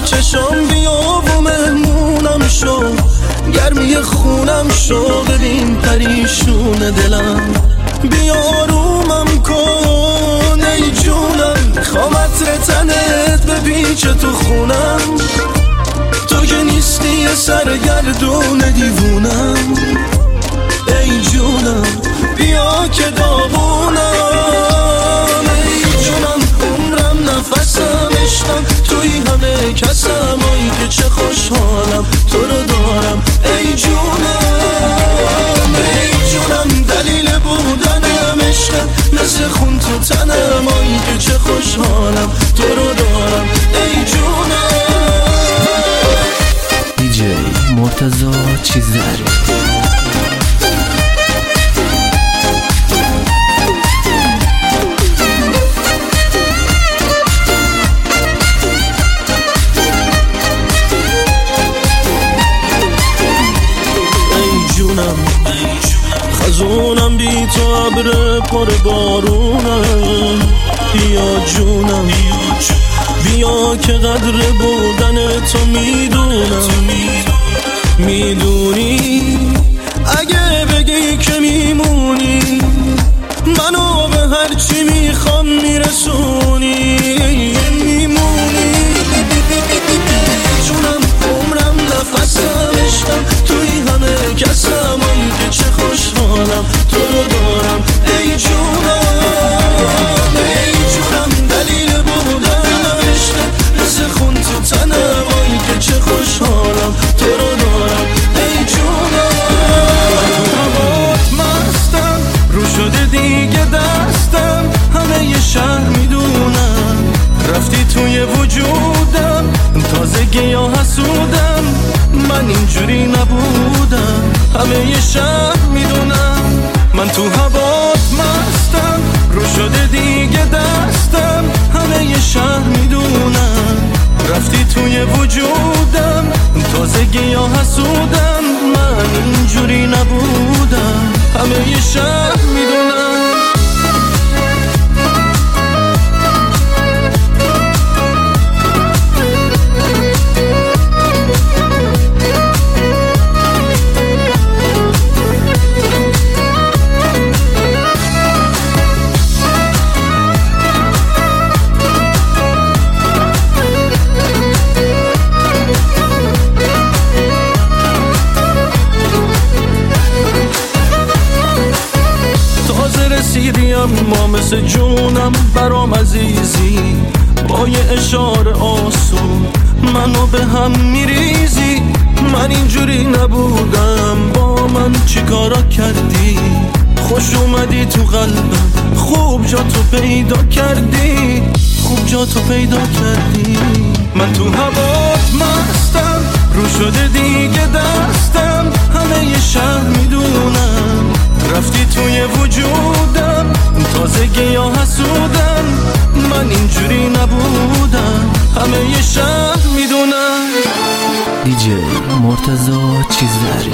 چشام بیا و مهمونم شو، گرمی خونم شو، ببین پریشون دلم، بیا آرومم کن ای جونم، میخوام عطر تنت بپیچه تو خونم، تو که نیستی یه سرگردون دیوونم، ای جونم بیا که داغونم، ای جونم عمرم نفسم عشقم، توی همه کسم، آی که چه خوشحالم تو رو دارم، ای جونم ای جونم دلیل بودنم عشقم، مثل خون تو تنم، آی که چه خوشحالم تو رو دارم، ای جونم. دیجی مرتضی چیزری. خزونم بی تو ابر پر بارونم، بیا جونم بیا که قدر بودن تو میدونم، میدونی اگه بگی که میمونی، منو به هرچی میخوام میرسونی، میمونی جونم عمرم نفسم عشقم، توی همه کسم، آی که چه خوشحالم تو رو دارم، ای جونم ای جونم دلیل بودنم عشقم، مثل خون تو تنم، آی که چه خوشحالم تو رو دارم، ای جونم. هوات مستم رو شده دیگه دستم، همه شهر میدونم رفتی توی وجودم، تازگی یا حسودم، من اینجوری نبودم، همه شهر میدونم، من تو هوات مستم رو شده دیگه دستم، همه شهر میدونم رفتی توی وجودم، تازگی یا حسودم، من اینجوری نبودم، همه شهر میدونم. ما مثل جونم برام عزیزی، با یه اشاره آسون منو به هم میریزی، من اینجوری نبودم، با من چی کارا کردی، خوش اومدی تو قلبم، خوب جا تو پیدا کردی، خوب جا تو پیدا کردی، من تو هوات مستم رو شده دیگه دستم، همه شهر میدونم رفتی توی وجودم، تازگی یا حسودم، من اینجوری نبودم، همه شهر میدونم. دیجی مرتضی چیزری.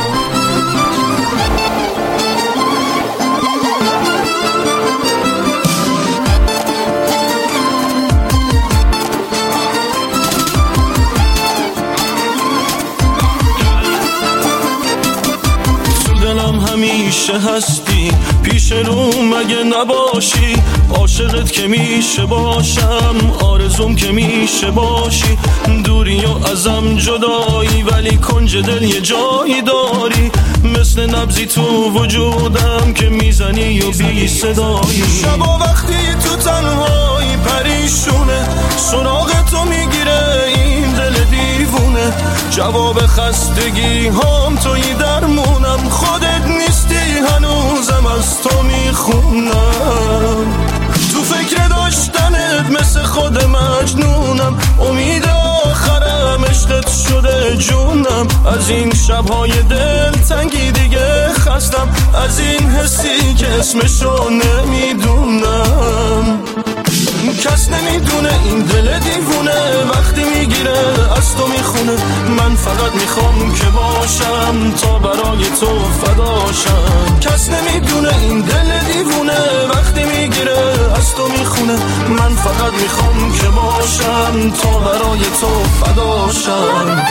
همیشه هستی پیش رو مگه نباشی، عاشقت که میشه باشم، آرزوم که میشه باشی، دوری و ازم جدایی، ولی کنج دل یه جایی داری، مثل نبضی تو وجودم که میزنی و بی صدایی، شبا وقتی تو تنهایی پریشونه، سراغ تو میگیره این دل دیوونه، جواب خستگی هم توی درمونم، خودت نیستی هنوزم از تو میخونم، تو فکر داشتنت مثل خود مجنونم، امید آخرم عشقت شده جونم، از این شبهای دل تنگی دیگه خستم، از این حسی که اسمشو نمیدونم، کس نمیدونه این دل دیوونه وقتی میگیره از تو میخونه، من فقط میخوام که باشم تا برای تو فداشم. کس نمیدونه این دل دیوونه وقتی میگیره از تو میخونه. من فقط میخوام که باشم تا برای تو فداشم.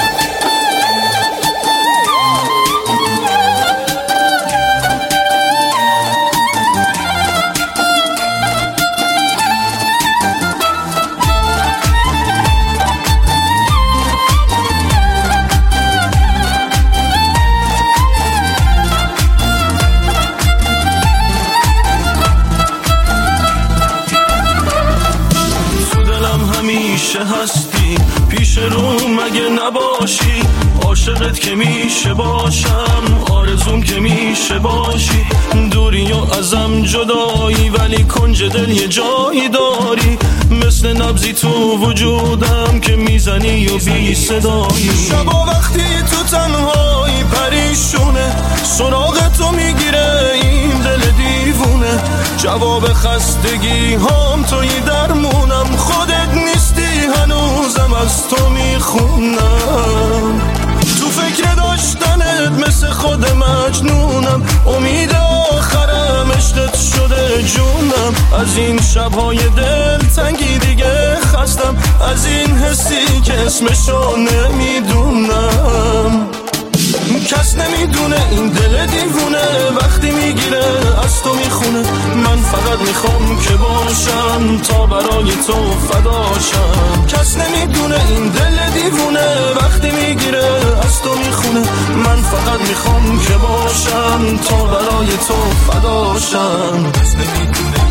همیشه هستی پیش رو مگه نباشی. عاشقت که میشه باشم آرزوم که میشه باشی. دوری و ازم جدایی ولی کنج دل یه جایی داری. مثل نبضی تو وجودم که میزنی و بی صدایی. شبا وقتی تو تنهایی پریشونه سراغ تو میگیره این دل دیوونه. جواب خستگی هم توی درمونم خودت نیستی هنوزم از تو میخونم. تو فکر داشتنت مثل خود مجنونم. امید آخرم عشقت شده جونم. از این شبهای دل تنگی دیگه خستم. از این حسی که اسمشو نمیدونم. کس نمیدونه این دل دیوونه وقتی میگیره از تو میخونه. من فقط میخوام که باشم تا برای تو فداشم. کس نمیدونه این دل دیوونه وقتی میگیره از تو میخونه. من فقط میخوام که باشم تا برای تو فداشم. کس نمیدونه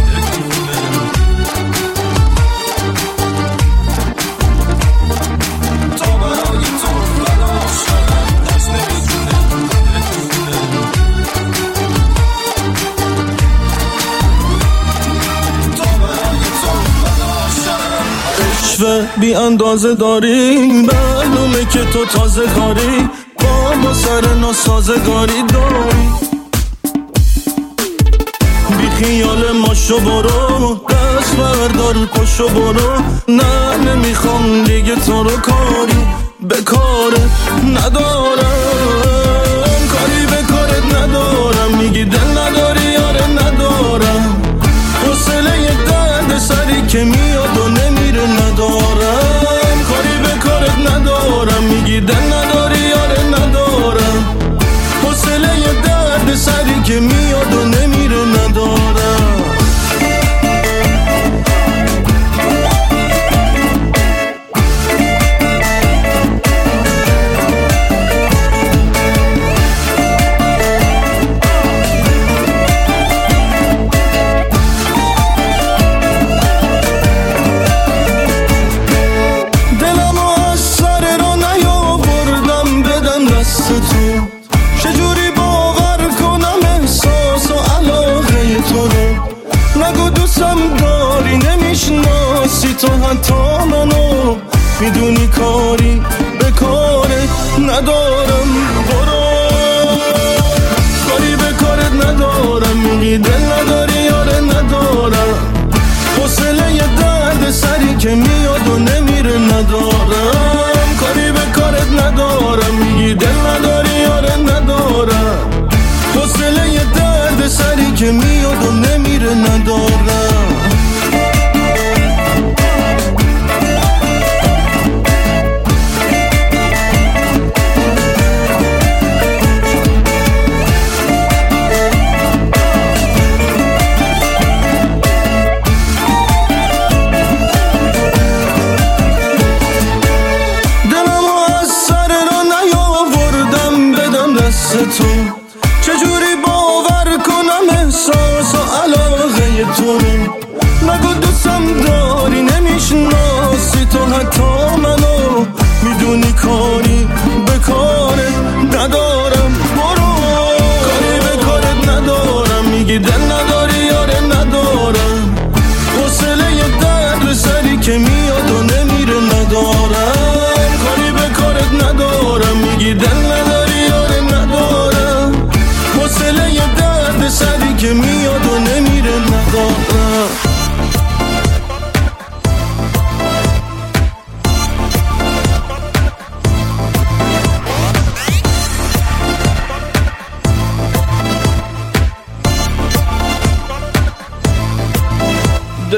بی اندازه داری معلومه که تو تازه کاری. با ما سر ناسازگاری داری. بی خیال ما شو برو دست بردار پشو برو. نه نمیخوام دیگه تو رو کاری به کارت ندارم. کاری به کارت ندارم. میگی دل نداری یاره ندارم. حوصله یه درد سری که میاد و نمیره ندارم. کاری به کارت ندارم. میگی دل نداری یاره ندارم. حوصله یه درد سری که میاد و نمیره ندارم. چجوری باور کنم احساس و علاقه تو رو. نگو دوستم داری نمیشناسی تو حتی منو. میدونی کاری به کارت ندارم. برو کاری به کارت ندارم. میگی دل نداری یاره ندارم. حوصله یه درد سری که میاد و نمیره ندارم. کاری به کارت ندارم. میگی دل نداری یاره ندارم. حوصله یه درد سری که میاد و نمیره ندارم. تو چجوری باور کنم احساس و علاقه تو رو. نگو دوستم داری نمیشناسی تو حتی منو. میدونی کاری به کارت ندارم. برو کاری به کارت ندارم. میگی دل نداری یاره ندارم. حوصله یه درد سری که میاد و نمیره ندارم. کاری به کارت ندارم. میگی دل نداری یاره ندارم. حوصله یه درد سری که میاد و نمیره ندارم.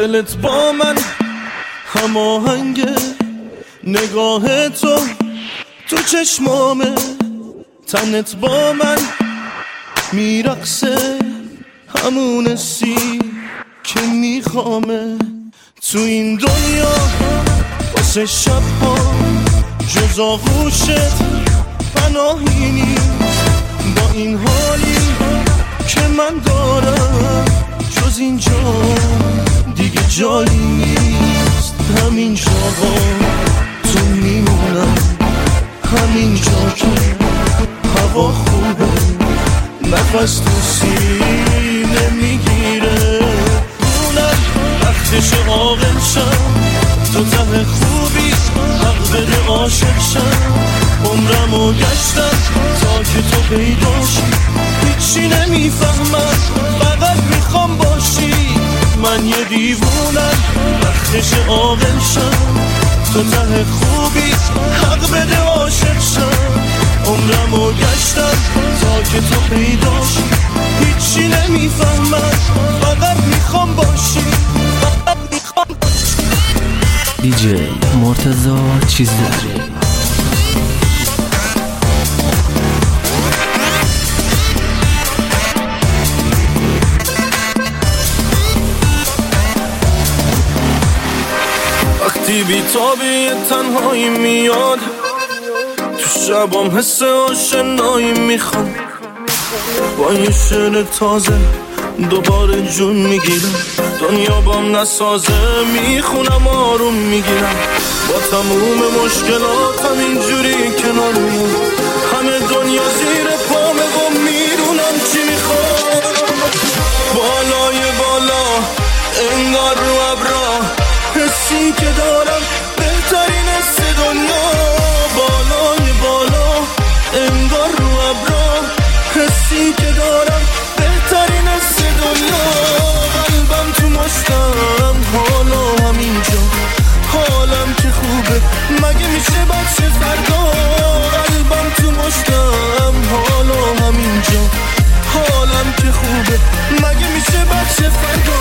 دلت با من هماهنگه، نگاه تو چشمامه، تنت با من میرقصه، همون سی که میخوامه. تو این دنیا واسه شبها جز آغوشت پناهی نیست، با این حالی که من دارم جز اینجا دیگه جایی نیست. همین جاها تو میمونم، همین جا که هوا خوبه، نفس تو سینه میگیره. اونم وقتش عاقل شم، تو ته خوبی حق بده عاشق شم. عمرمو گشتم تا که تو پیداشی، هیچی نمیفهمم فقط میخوام باشی. من یه دیوونم وقتش عاقل شم، تو ته خوبی حق بده عاشق شم. عمرمو گشتم تا که تو پیداشی، هیچی نمیفهمم فقط میخوام باشی، فقط میخوام باشی. دیجی مرتضی چیزداری. وقتی بی‌تابی تنهایی میاد، تو شبام حس آشنایی میخوام. با یه شعر تازه دوباره جون میگیرم، دنیا بام نسازه میخونم آروم میگیرم. با تموم مشکلاتم اینجوری کنار میام، همه دنیا زیر پامه و میدونم چی میخوام. بالای بالا انگار رو ابرا، حسی که دارم بهترین حس دنیا. بالای بالا انگار رو ابرا، حسی که دارم بهترین حس دنیا. قلبم تو مشتم حالا همینجا، حالم که خوبه مگه میشه بچه فردا. قلبم تو مشتم حالا همینجا، حالم که خوبه مگه میشه بچه فردا.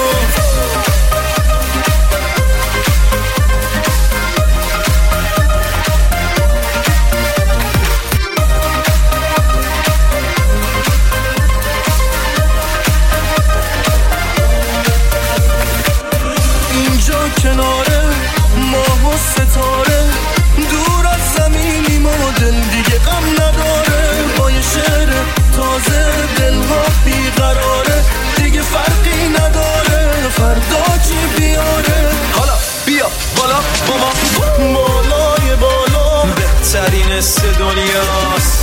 کناره ماه و ستاره، دور از زمینیم و دل دیگه غم نداره. با یه شعر تازه دلها بیقراره، دیگه فرقی نداره فردا چی بیاره. حالا بیا بالا با ما، بالای بالا بهترین حس دنیاست.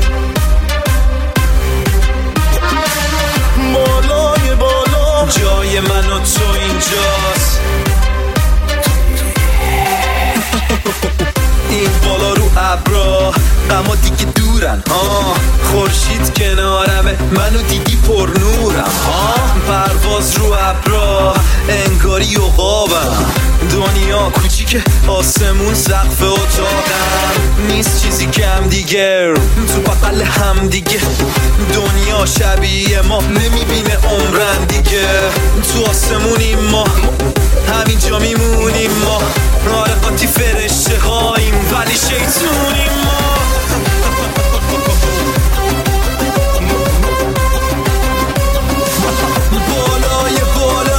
بالای بالا جای من و تو اینجاست. این بالا رو ابرا غما دیگه دورن ها، خورشید کنارمه منو دیدی پر نورم ها. پرواز رو ابرا انگاری عقابم، دنیا کوچیکه آسمون سقف اتاقم. نیست چیزی کم دیگه تو بغل هم دیگه، دنیا شبیه ما نمیبینه عمرن دیگه. تو آسمونیم ما همینجا میمونیم ما، آره قاطی فرشته هاییم ولی شیطونیم ما. بالای بالا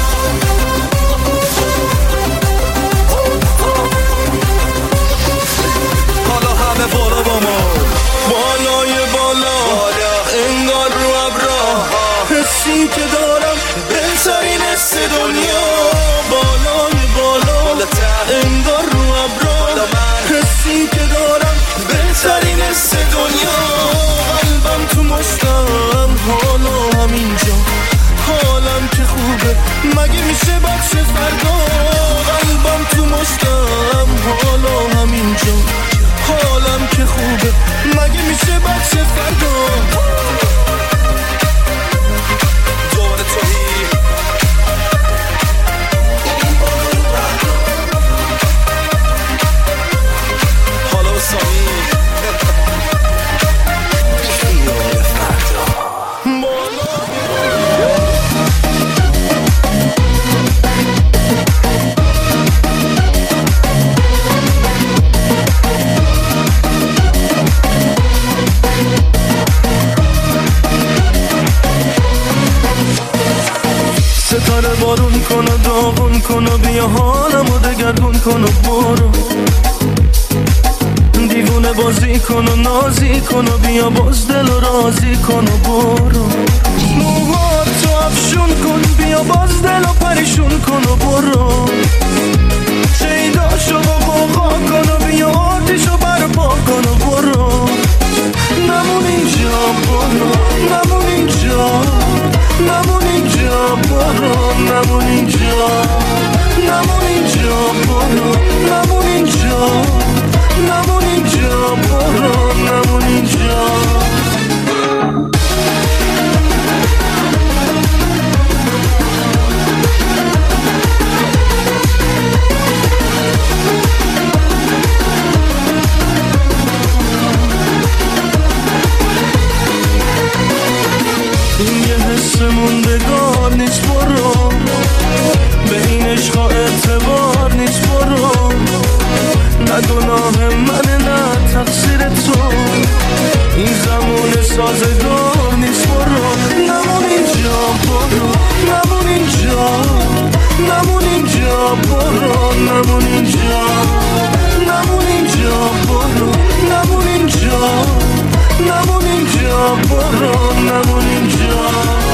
حالا همه بالا با ما. بالای بالا انگار رو ابرا، حسی که دارم بهترین حس دنیا. بالای بالا انگار رو ابرا، حسی که دارم دیوونه بازی کن و نازی کن و بیا باز دل و رازی کن و برو موهاتو افشون کن بیا باز دل و پریشون کن و برو شیداشو با قوقا کن و بیا آتیشو برپا کن و برو نمون اینجا برو نمون اینجا نمون اینجا برو نمون اینجا نمون اینجا برو نمون اینجا نمون اینجا برو نمون اینجا این یه حس موندگار نیست برو به این عشقا اعتبار نیست برو نه گناه منه نه تقصیر تو این زمان سازگار نیست برو نمون اینجا برو نمون اینجا نمون اینجا برو نمون اینجا نمون اینجا برو نمون اینجا نمون اینجا برو نمون اینجا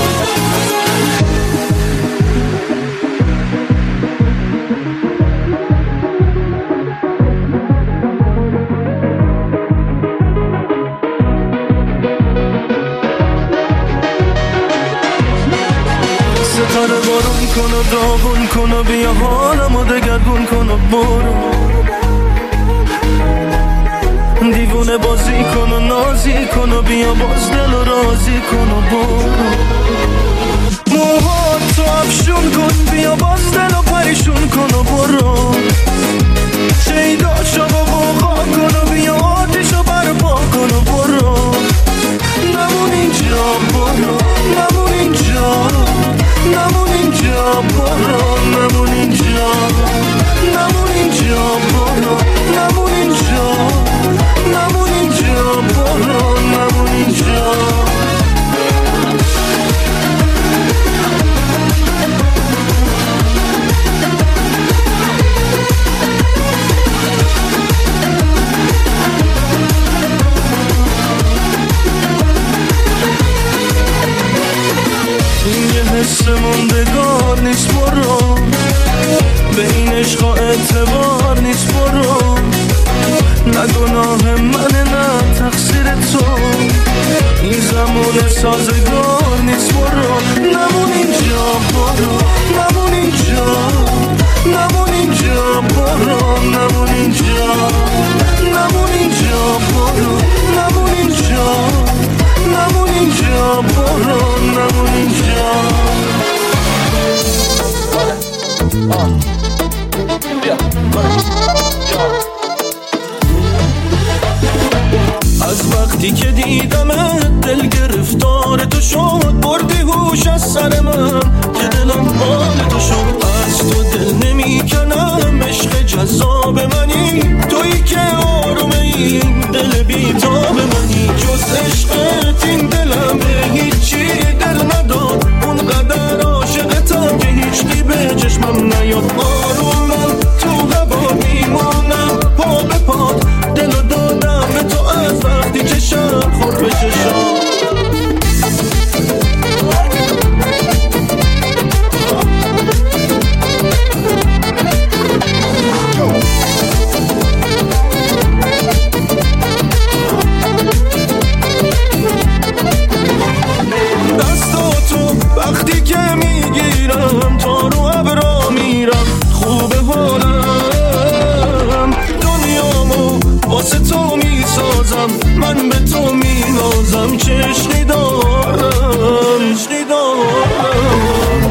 ستاره بارون کن و داغون کن و بیا حالمو دگرگون کن و برو دیوونه بازی کن و نازی کن و بیا باز دل و رازی کن و برو موهاتو افشون کن بیا باز دل و پریشون کن و برو شیداشو با قوقا کن و بیا آتیشو برپا کن و برو نمون اینجا برو نمون اینجا نمون اینجا برو نمون اینجا نمون اینجا برو نمون اینجا نمون اینجا برو نمون اینجا این یه حس موندگار نیست برو به این عشقا اعتبار نیست برو نه گناه منه نه تقصیر تو این زمان سازگار نیست برو نمون اینجا برو نمون اینجا نمون اینجا برو نمون اینجا نمون اینجا برو نمون اینجا نمون اینجا برو نمون اینجا از وقتی که دیدمت دل گرفتار تو شد بردی هوش از سر من که دلم حال تو شد از تو دل نمیکنم عشق جذاب منی تویی که آرومه این دل بیتاب منی جز عشقت این دلم به هیچی دل نداد اونقدر عاشقتم که هیچکی به چشمم نیاد آرومم تو هوا میمونم پا به پا دلو دادم به تو از وقتی که شب خورد به چشام دستاتو وقتی که میگیرم تا رو ابرا میرم خوبه حالم دنیامو واسه تو میسازم من به تو مینازم چه عشقی دارم عشقی دارم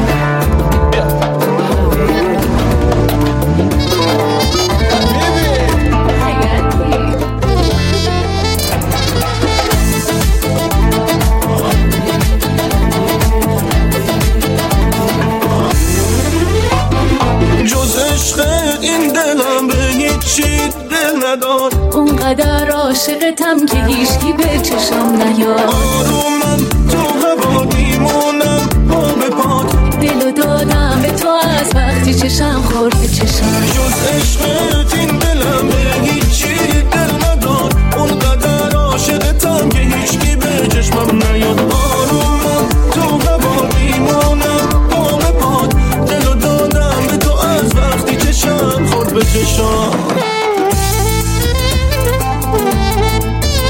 این دلم به هیچی دل نداد اونقدر عاشقتم که هیچکی به چشم نیاد آرومم تو هوا میمونم پا به پات دلو دادم به تو از وقتی چشم خورد به چشم جز عشقت این دلم به هیچی دل نداد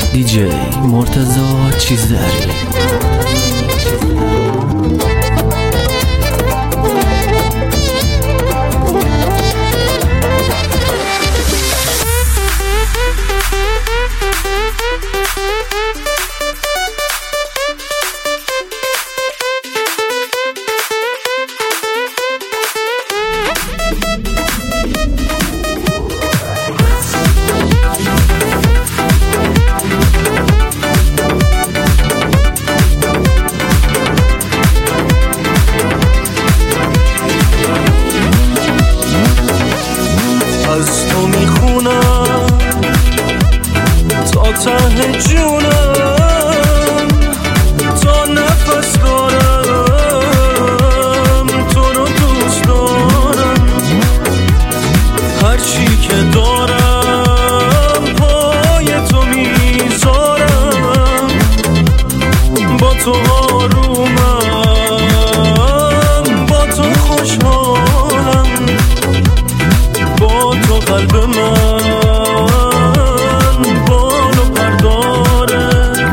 دیجی مرتضی چیزداری. از تو میخونم تا ته جونم، تا نفس دارم تو رو دوست دارم. هرچی که دارم پای تو میذارم، با تو آرومم، با تو خوشحالم، با تو قلب من بال و پر داره.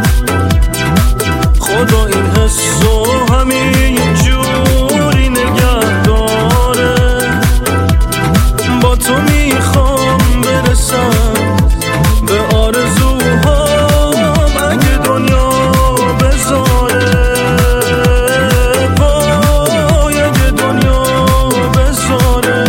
خدا این حسو همین جوری نگه داره. با تو میخوام برسم به آرزوهام، اگه دنیا بذاره. وای اگه دنیا بذاره.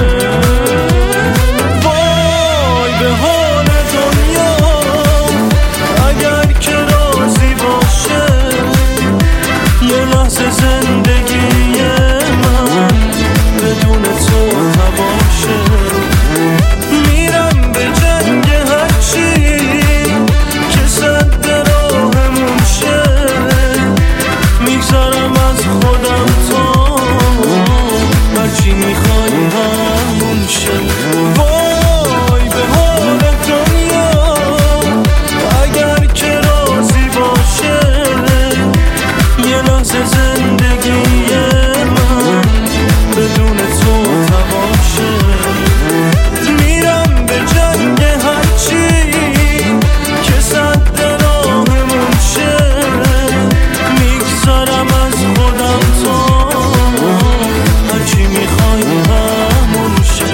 زندگی من بدون تو نباشه. میرم به جنگ هرچی که صد راهمون شه. میگذارم از خودم تا هرچی میخوای همون شه. وای به حال دنیا اگر که راضی باشه. یه لحظه زندگی من بدون تو تباشه. میرم به جنگ هرچی که صد راهمون شه. میگذارم از خودم تا هرچی میخوای همون شه.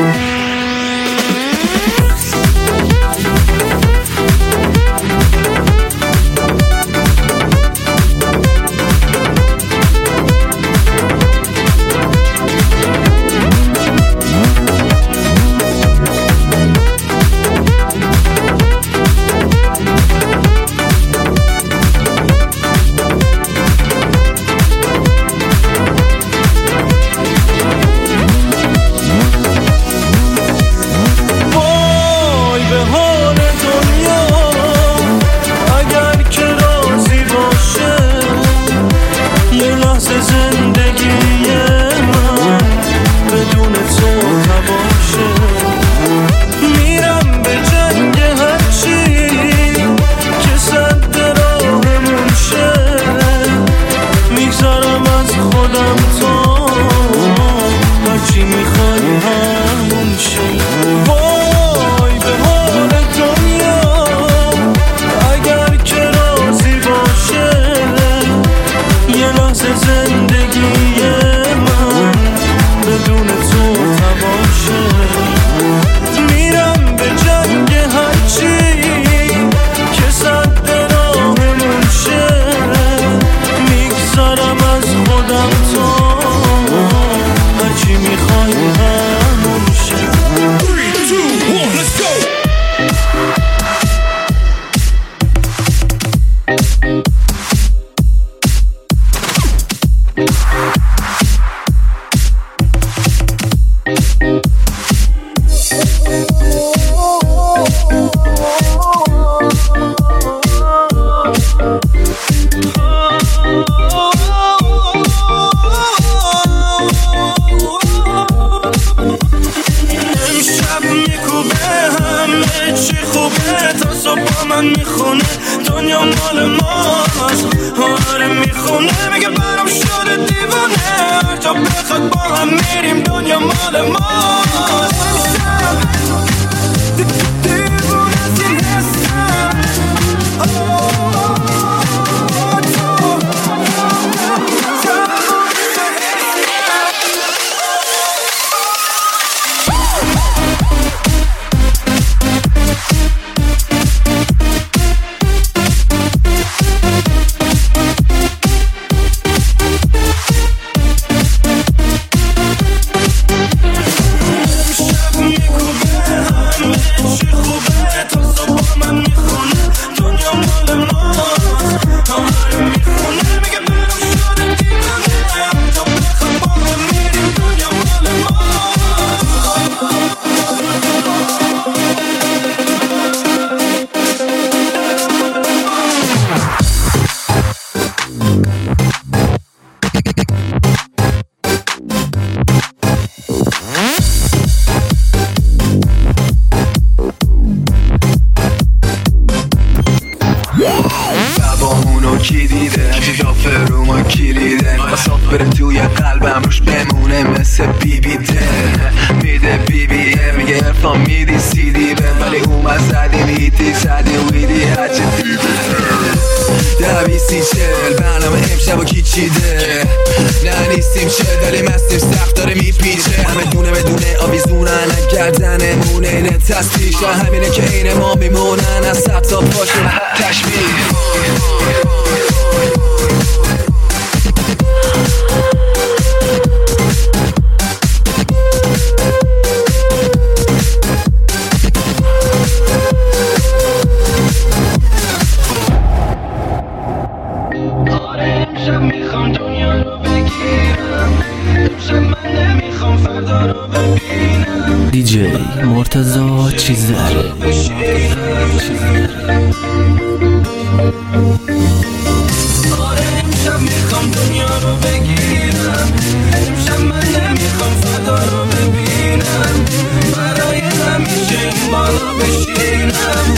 زندگی من بدون تو نباشه. میرم به جنگ هرچی که صد راهمون شه. میگذارم از خودم تا هرچی میخوای همون شه. وای به حال دنیا اگر که راضی باشه. یه لحظه زندگی من بدون تو تباشه. میرم به جنگ هرچی که صد راهمون شه. میگذارم از خودم تا هرچی میخوای همون شه. 3, 2, 1, let's go! من میخونه دنیا مال ماست. آره میخونه میگه برام شده دیوانه. هر جا بخواد با هم میریم دنیا مال ماست. دیوونه از این حسم. کی دیده عجیب رو ما کلیده بساط بره توی قلبم روش بمونه مثل بی بی ده میده بی بی میگه ارفان میدی سی دی به ولی اومد زدیم هیتی زدیم ویدی هرچه ده 20 برنامه امشب و کی چیده نه نیستیم چه ولی مستیم سخت داره میپیچه همه دونه بدونه آویزونن گردنه مونه اینه تصدیش همینه که اینه ما میمونن از سب تا پاشون تشمیل میخوام دنیا رو بگیرم امشب من نمیخوام فردا رو ببینم دیجی مرتضی چیزداری آره امشب میخوام دنیا رو بگیرم امشب من نمیخوام فردا رو ببینم برای همیشه این بالا بشینم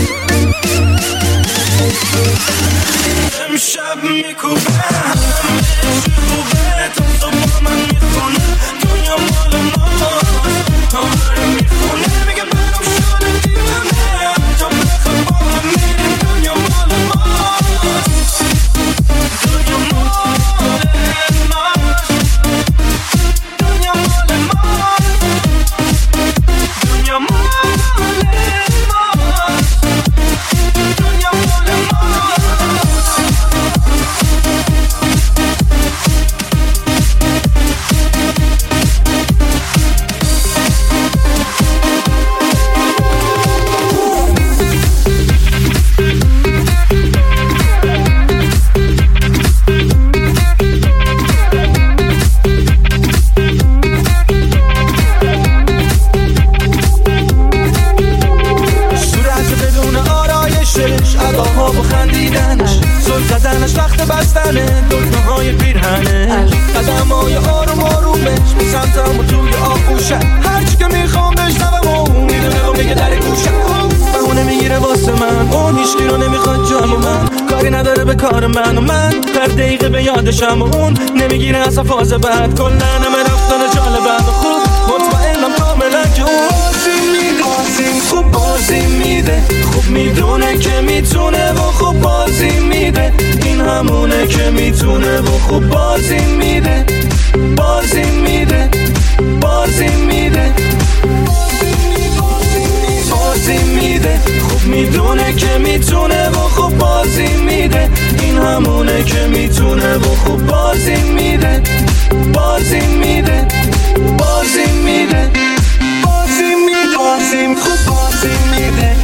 امشب میکوبم خوبه تا صبح من میخونه دنیا مال ماست تا هر میخونه میگه برام شده دیوانه تا بخواب با هم میریم دنیا مال ماست دنیا مال ماست دنیا مال ماست دنیا مال ماست دنیا مال ماست اداها با خندیدنش زل زدنش وقت بستنه دلمه‌های پیرهنش قدم‌های آروم آرومش به سمتم و توی آغوشه هرچی که میخوام بشنوم و اون میدونه و میگه در گوشه بهونه میگیره واسه من اون هیچکی رو نمیخواد جام من کاری نداره به کار من و من هر دقیقه به یادشم و اون نمیگیره اصلا فاز بعد کلن همه رفتن جالبم و خوب مطمئنم کاملا که اون خوب بازی میده خوب میدونه که میتونه و خوب بازی میده این همونه که میتونه و خوب بازی میده بازی میده بازی میده بازی میده خوب میدونه که میتونه و خوب بازی میده این همونه که میتونه و خوب بازی میده بازی میده بازی میده بازی میده بازی خوب بازی میده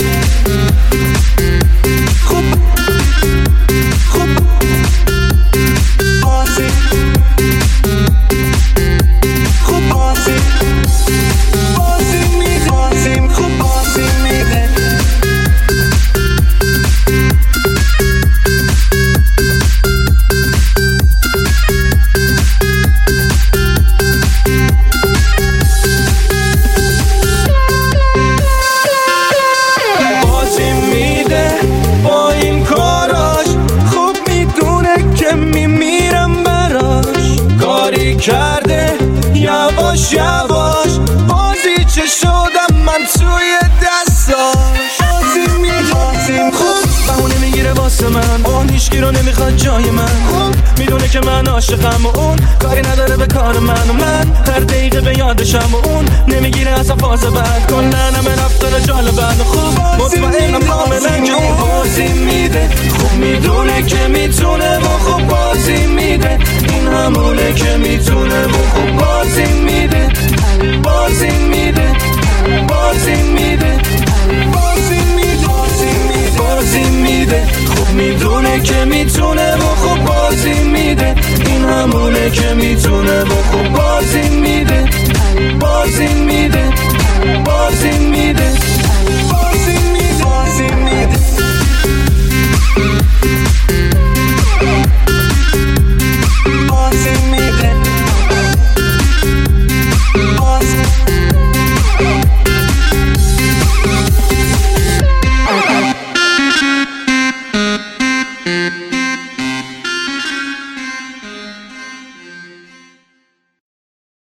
خوب خوب بازی خوب بازی بازی میده بازی خوب بازی میده کرده یواش یواش بازی چه شدم من توی دستاش بازی میدازیم خوب بهونه میگیره واسه من اون هیچکی رو نمیخواد جای من خوب میدونه که من عاشقم و اون کاری نداره به کار من و من هر دقیقه به یادشم و اون نمیگیره اصلا فاز بعد کلن همه رفتن جالبن و خوب مطمئنم کاملا که اون بازی میده خوب میدونه که میتونه و خوب بازی میده این همونه که میتونه و خوب بازی میده بازی میده بازی میده بازی میده بازی میده خوب میدونه که میتونه و خوب بازی میده این همونه که میتونه و خوب بازی میده بازی میده بازی میده